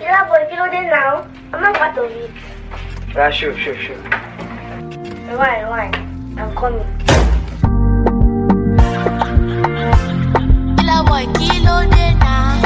Killer boy, kilo day now. I'm not part of it. Yeah, sure. Why? I'm coming. Killer boy, kilo day now.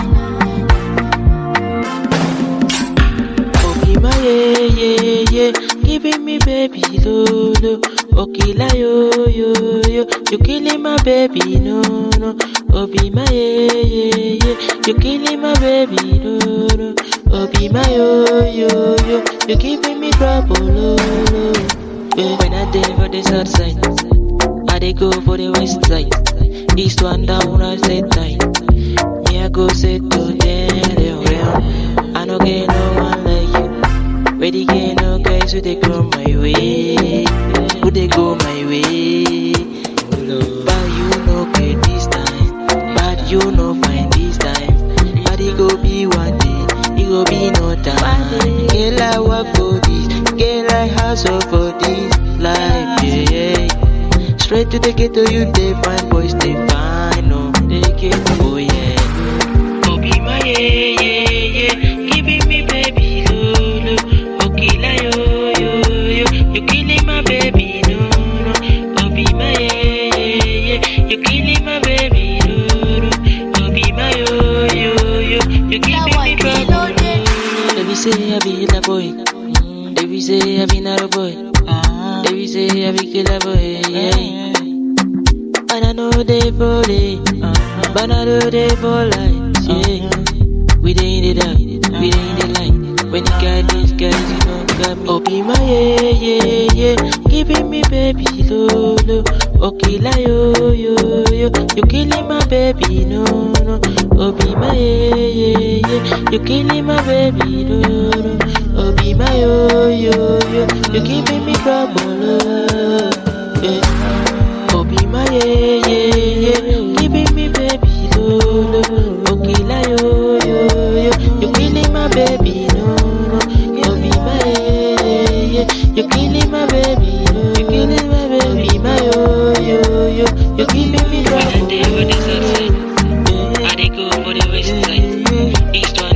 Okima yeah, giving me baby lolo. Okila yo, you killing my baby no. Obima yeah, you killing my baby no. Obima yo, you giving me trouble yeah. When I dey for the south side, I dey go for the west side. East one down, I say time. Me I go say to them, I no get no one like you. Where they get no guys who they go my way, who they go my way. But you no get this time, but you no find this time. But it go be one day, it go be no time. Girl I work for this, girl I hustle for this life, yeah. Straight to the ghetto, you they find boys they find, no, they get oh yeah. Oh be my yeah, giving me baby lolo. Okila yo, you killing my baby no. Oh be my yeah, you killing my baby no. Oh be my yo, you giving me trouble. They say I be the boy, they say I be not a boy. They say I be killer boy, yeah. And I know they fall it, but I know they fall like, yeah. We dey in the dark, we dey in the light. When you got these guys, you know got me. Oh be my yeah, giving me baby lolo. Okila yo, you killing my baby no. Oh be my yeah, you killing my baby no. Oh be my yo, you giving me trouble yeah. Oh be my yeah, giving me baby lolo. Okila yo, you killing my baby no. Oh be my yeah, you killing my baby no. You killing my baby. Oh be my yo, you giving me trouble. I dey go for the west side, east one.